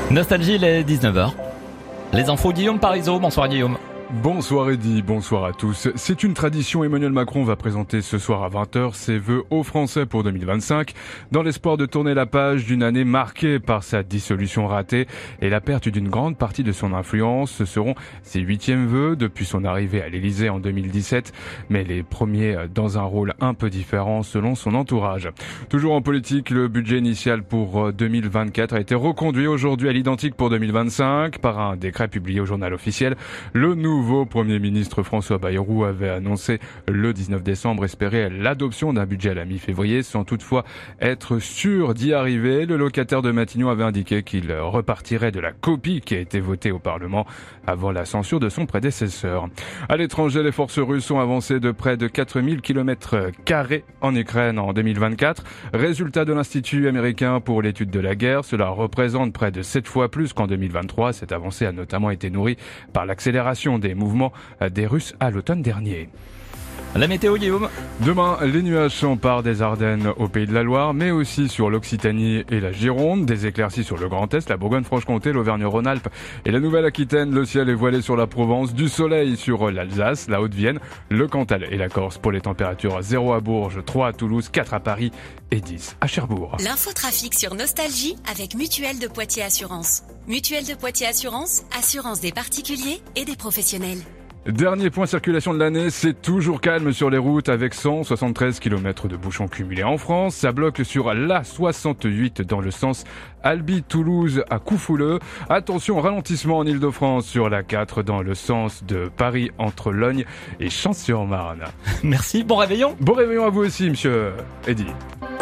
Nostalgie, il est 19h. Les infos, Guillaume Parisot. Bonsoir Guillaume. Bonsoir Eddy, bonsoir à tous. C'est une tradition, Emmanuel Macron va présenter ce soir à 20h ses vœux aux Français pour 2025, dans l'espoir de tourner la page d'une année marquée par sa dissolution ratée et la perte d'une grande partie de son influence. Ce seront ses 8e vœux depuis son arrivée à l'Élysée en 2017, mais les premiers dans un rôle un peu différent selon son entourage. Toujours en politique, le budget initial pour 2024 a été reconduit aujourd'hui à l'identique pour 2025 par un décret publié au journal officiel. Le nouveau Premier ministre François Bayrou avait annoncé le 19 décembre espérer l'adoption d'un budget à la mi-février sans toutefois être sûr d'y arriver. Le locataire de Matignon avait indiqué qu'il repartirait de la copie qui a été votée au Parlement avant la censure de son prédécesseur. À l'étranger, les forces russes ont avancé de près de 4000 km² en Ukraine en 2024. Résultat de l'Institut américain pour l'étude de la guerre, cela représente près de 7 fois plus qu'en 2023. Cette avancée a notamment été nourrie par l'accélération des mouvements des Russes à l'automne dernier. La météo, Guillaume. Demain, les nuages s'emparent des Ardennes au Pays de la Loire, mais aussi sur l'Occitanie et la Gironde. Des éclaircies sur le Grand Est, la Bourgogne-Franche-Comté, l'Auvergne-Rhône-Alpes et la Nouvelle-Aquitaine. Le ciel est voilé sur la Provence, du soleil sur l'Alsace, la Haute-Vienne, le Cantal et la Corse. Pour les températures, 0 à Bourges, 3 à Toulouse, 4 à Paris et 10 à Cherbourg. L'infotrafic sur Nostalgie avec Mutuelle de Poitiers Assurance. Mutuelle de Poitiers Assurance, assurance des particuliers et des professionnels. Dernier point circulation de l'année, c'est toujours calme sur les routes avec 173 km de bouchons cumulés en France. Ça bloque sur l'A68 dans le sens Albi-Toulouse à Coufouleux. Attention, ralentissement en Ile-de-France sur l'A4 dans le sens de Paris entre Logne et Champs-sur-Marne. Merci, bon réveillon. Bon réveillon à vous aussi, monsieur Eddy.